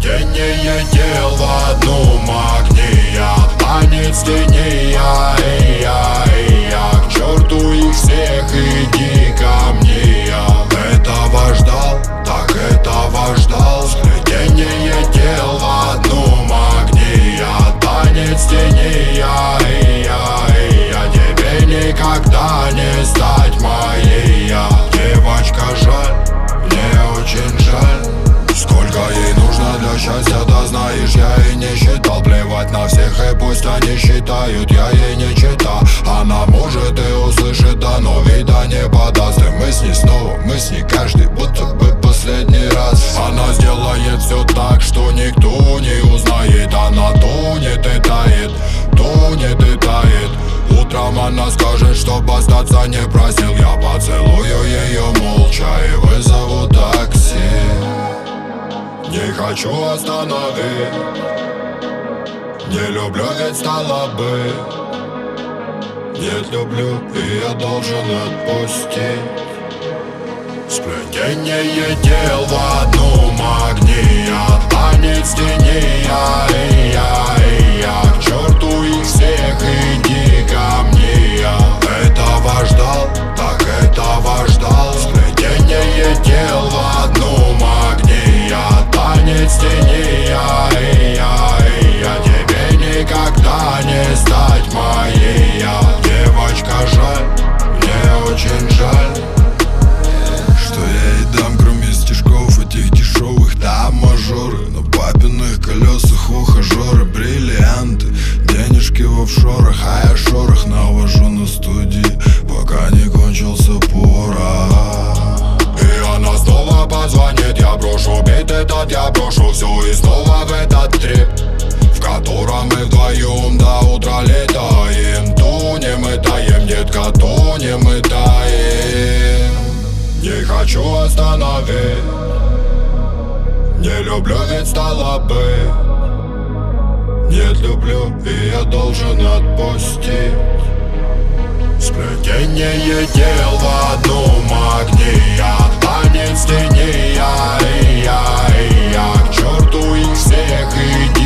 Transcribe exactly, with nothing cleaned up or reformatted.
Сплетение дел в одном огне. Я танец теней, я, и я, и я. К черту их всех, иди ко мне. Я этого ждал, так этого ждал. Сплетение дел в одном огне. Я танец теней, я, и я, и я. Тебе никогда не стать моей. Я девочка, жаль, мне очень жаль. Сколько ей нужно для счастья, да знаешь, я и не считал. Плевать на всех, и пусть они считают, я ей не чита. Она может и услышит, да, но вида не подаст. И мы с ней снова, мы с ней каждый, будто бы последний раз. Она сделает все так, что никто не узнает. Она тонет и тает, тонет и тает. Утром она скажет, чтоб остаться не просил. Я поцелую ее молча и вызову такси. Не хочу остановить, не люблю, ведь стало бы. Нет, люблю, и я должен отпустить. Сплетение дел в одном огне. Я танец теней, я, и я, и я. К черту их всех, иди ко мне. Я этого ждал, так этого ждал. Сплетение дел в одном огне. Я танец теней, я, и я, и я. Тебе никогда не стать моей. Я девочка, жаль, мне очень жаль. Что я ей дам, кроме стишков этих дешевых? Там мажоры, на папиных колесах ухажеры, бриллианты, денежки в офшорах. А я шорох навожу на студии, пока не кончился порох. И она снова позвонит, я брошу бит этот, я брошу все и снова в этот трип, в котором мы вдвоем до утра летаем. Тонем и таем, детка, тонем и таем. Не хочу остановить, не люблю, ведь стало бы. Нет, люблю, и я должен отпустить. Сплетение дел в одном огне. Я танец теней, я, и я, и я. К черту их всех, иди